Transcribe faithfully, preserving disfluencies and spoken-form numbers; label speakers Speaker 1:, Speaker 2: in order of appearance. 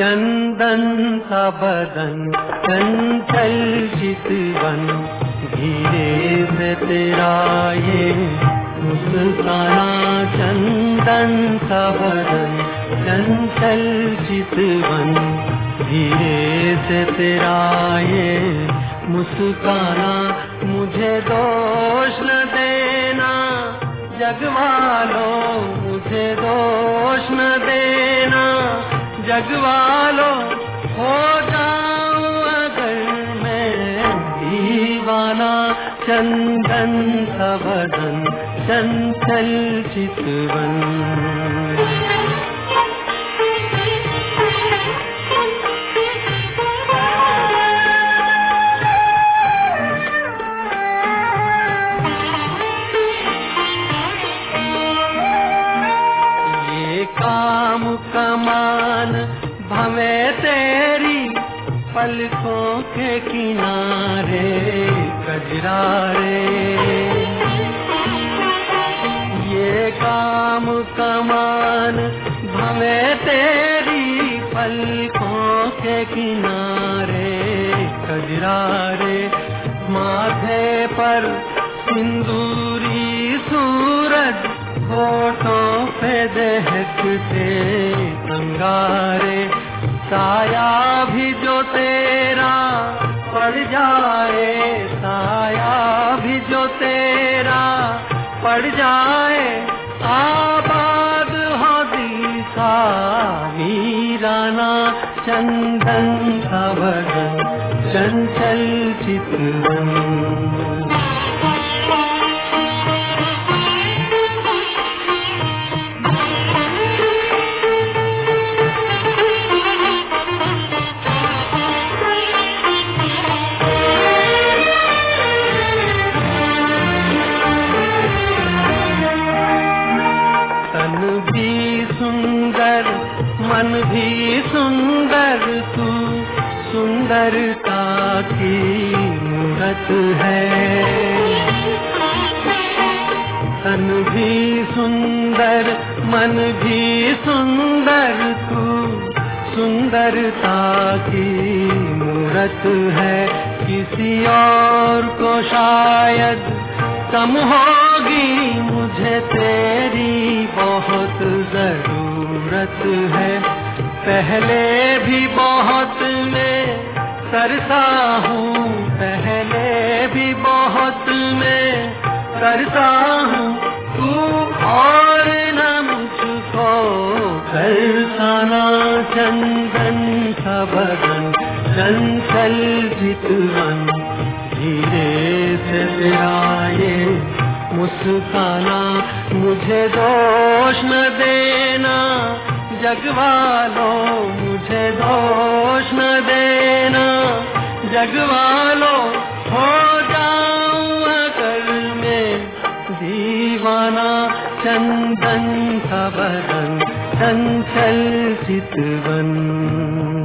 Speaker 1: चंदन सा बदन चंचल चितवन, धीरे से तेरा ये मुस्काना। चंदन सा बदन चंचल चितवन, धीरे से तेरा ये मुस्काना। मुझे दोष न देना जग वालों, मुझे दोष न देना जग वालों, हो जाऊं अगर मैं दीवाना। चंदन सा बदन चंचल चितवन। काम कमान भवे तेरी पलकों के किनारे कजरारे। ये काम कमान भवे तेरी पलकों के किनारे कजरारे। माथे पर सिंदूरी सूरज, होठों पे दहकते अंगारे। साया भी जो तेरा पड़ जाए, साया भी जो तेरा पड़ जाए, आबाद हो दिशा वीराना। चंदन सा बदन चंचल चितवन। मन भी सुंदर, तू सुंदरता की मूरत है। तन भी सुंदर मन भी सुंदर, तू सुंदरता की मूरत है। किसी और को शायद कम होगी, मुझे तेरी बहुत जरूरत है। पहले भी बहुत मैं तरसा हूँ, पहले भी बहुत मैं तरसा हूँ, तू और न मुझको तरसाना। चंदन सा बदन चंचल चितवन, धीरे से तेरा ये मुस्काना। मुझे दोष न देना जग वालों, मुझे दोष न देना जग वालों, हो जाऊं अगर मैं दीवाना। चंदन सा बदन चंचल चितवन।